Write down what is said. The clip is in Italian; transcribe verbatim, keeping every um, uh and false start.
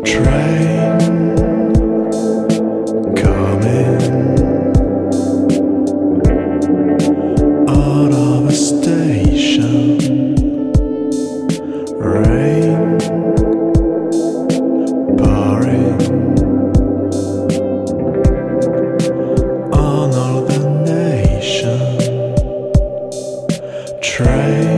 Train coming out of a station. Rain pouring on all the nation. Train